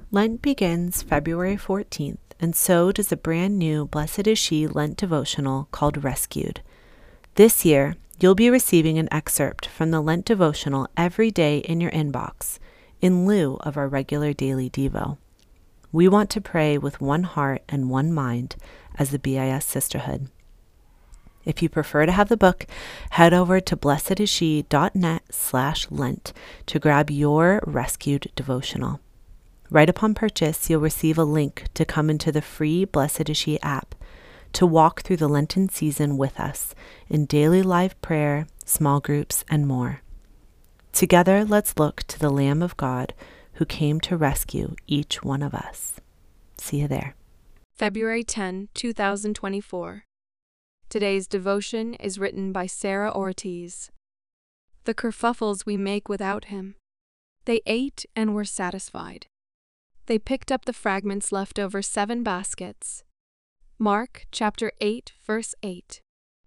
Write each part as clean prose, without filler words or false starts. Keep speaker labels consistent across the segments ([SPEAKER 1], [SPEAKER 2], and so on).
[SPEAKER 1] Lent begins February 14th, and so does a brand new Blessed Is She Lent devotional called Rescued. This year, you'll be receiving an excerpt from the Lent devotional every day in your inbox, in lieu of our regular daily Devo. We want to pray with one heart and one mind as the BIS Sisterhood. If you prefer to have the book, head over to blessedisshe.net/Lent to grab your Rescued devotional. Right upon purchase, you'll receive a link to come into the free Blessed Is She app to walk through the Lenten season with us in daily live prayer, small groups, and more. Together, let's look to the Lamb of God who came to rescue each one of us. See you there.
[SPEAKER 2] February 10, 2024. Today's devotion is written by Sarah Ortiz. The kerfuffles we make without him. They ate and were satisfied. They picked up the fragments left over 7 baskets. Mark chapter 8, verse 8.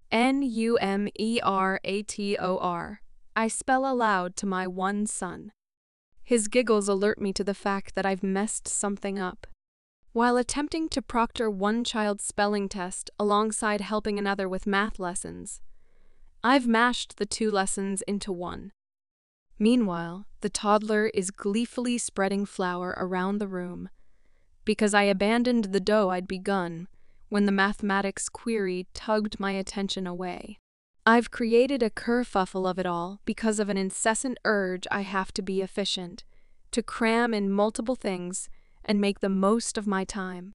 [SPEAKER 2] Numerator. I spell aloud to my one son. His giggles alert me to the fact that I've messed something up. While attempting to proctor one child's spelling test alongside helping another with math lessons, I've mashed the 2 lessons into one. Meanwhile, the toddler is gleefully spreading flour around the room because I abandoned the dough I'd begun when the mathematics query tugged my attention away. I've created a kerfuffle of it all because of an incessant urge I have to be efficient, to cram in multiple things and make the most of my time.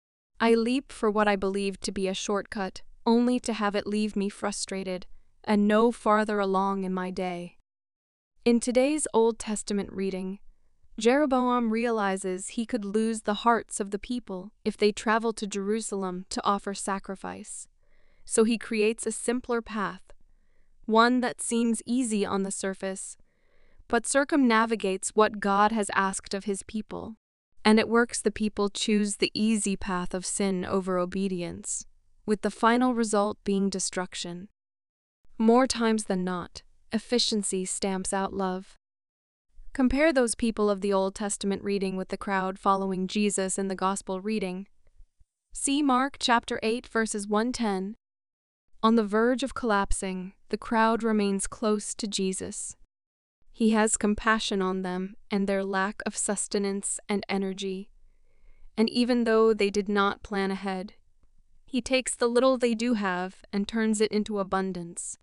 [SPEAKER 2] I leap for what I believed to be a shortcut, only to have it leave me frustrated and no farther along in my day. In today's Old Testament reading, Jeroboam realizes he could lose the hearts of the people if they travel to Jerusalem to offer sacrifice. So he creates a simpler path, one that seems easy on the surface, but circumnavigates what God has asked of his people, and it works the people choose the easy path of sin over obedience, with the final result being destruction. More times than not, efficiency stamps out love. Compare those people of the Old Testament reading with the crowd following Jesus in the Gospel reading. See Mark chapter 8 verses 1-10. On the verge of collapsing, the crowd remains close to Jesus. He has compassion on them and their lack of sustenance and energy. And even though they did not plan ahead, he takes the little they do have and turns it into abundance.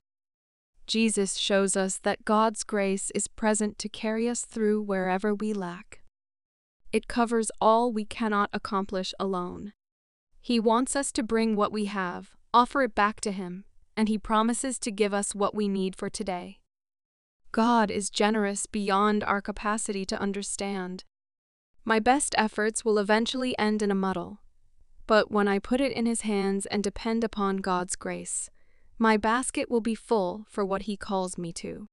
[SPEAKER 2] Jesus shows us that God's grace is present to carry us through wherever we lack. It covers all we cannot accomplish alone. He wants us to bring what we have, offer it back to him, and he promises to give us what we need for today. God is generous beyond our capacity to understand. My best efforts will eventually end in a muddle, but when I put it in his hands and depend upon God's grace, my basket will be full for what he calls me to.